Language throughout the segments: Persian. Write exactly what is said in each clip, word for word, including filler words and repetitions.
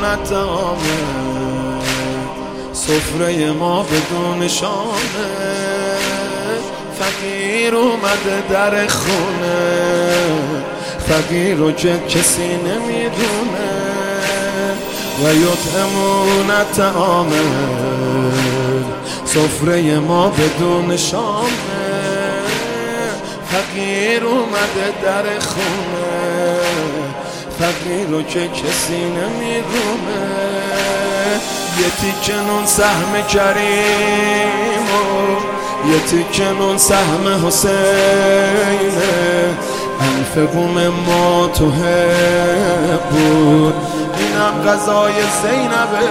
طعامه، سفره ما بدون شامه، فقیر اومده در خونه، فقیر رو که کسی نمیدونه. و یطعمون طعامه، سفره ما بدون شامه، فقیر اومده در خونه، فقیر رو که کسی نمیدونه. یه تیکه نون سهم کریم و یه تیکه نون سهم حسینه، انفقوم ما تو بود، اینم غذای زینبه.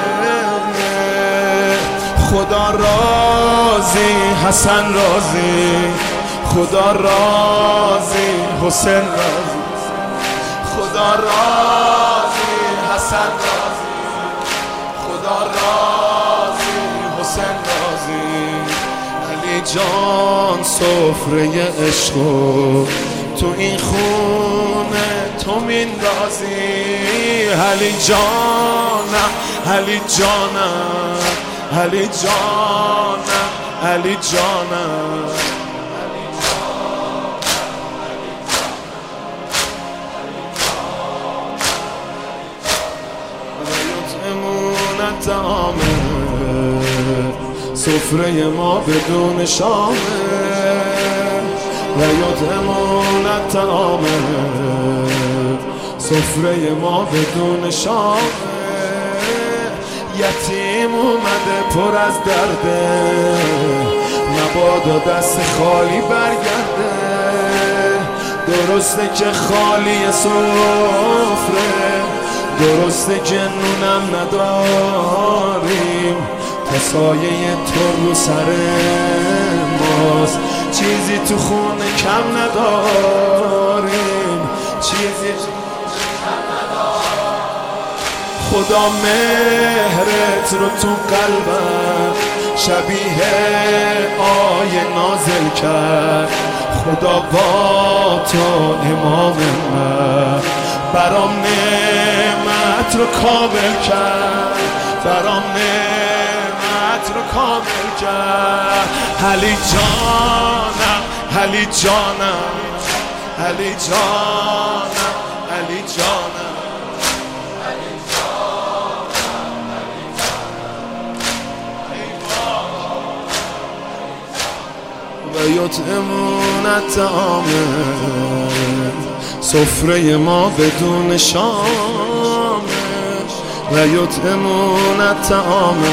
خدا راضی حسن راضی، خدا راضی حسین راضی، خدا راضی حسن راضی، خدا راضی حسین راضی. علی جان سفره عشقو تو این خونه تو میندازی. علی جانم علی جانم علی جانم علی جانم. یطعمون طعامه، سفره ما بدون شامه، و یطعمون طعامه، سفره ما بدون شامه. یتیم اومده پر از درده، مبادا دست خالی برگرده. درسته که خالی سفره، درسته که نونم نداریم، تا سایه تو رو سر ماست، چیزی تو خونه کم نداریم، چیزی خدا مهرت رو تو قلبم شبیه آیه نازل کرد. خدا با تو امام من برام نعمت رو کامل کرد، برام نعمت رو کامل کرد. علی جانم علی جانم علی جانم علی جانم. و یطعمون طعامه، سفره ما بدون شامه، و یطعمون طعامه،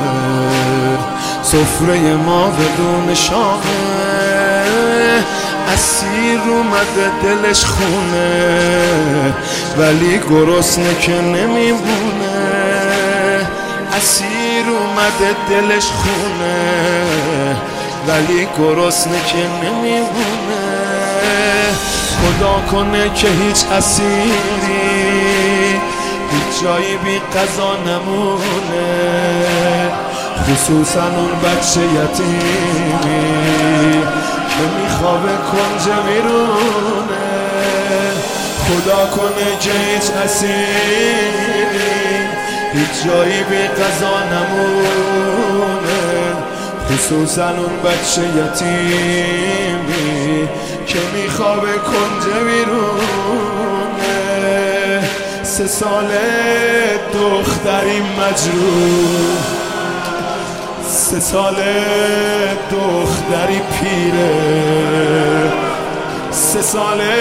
سفره ما بدون شامه. اسیر اومده دلش خونه، ولی گرسنه که نمیمونه. اسیر اومده دلش خونه، ولی گرسنه که نمیمونه. خدا کنه که هیچ اسیری هیچ جایی بی قضا نمونه، خصوصا اون بچه یتیمی که میخوابه کنج میرونه. خدا کنه که هیچ اسیری هیچ جایی بی قضا نمونه، خصوصا اون بچه یتیمی که میخوابه کنج بیرونه. سه ساله دختری مجروح، سه ساله دختری پیره، سه ساله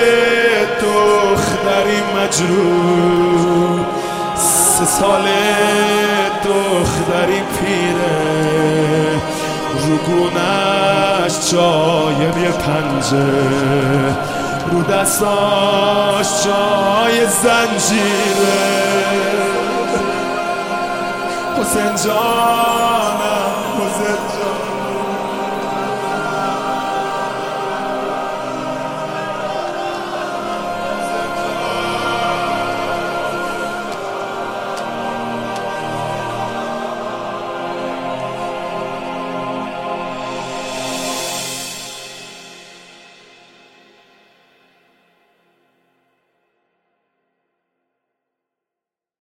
دختری مجروح، سه ساله دختری پیره. رو گونه‌اش جای یه پنجه، رو دستاش جای زنجیره. حسین جانم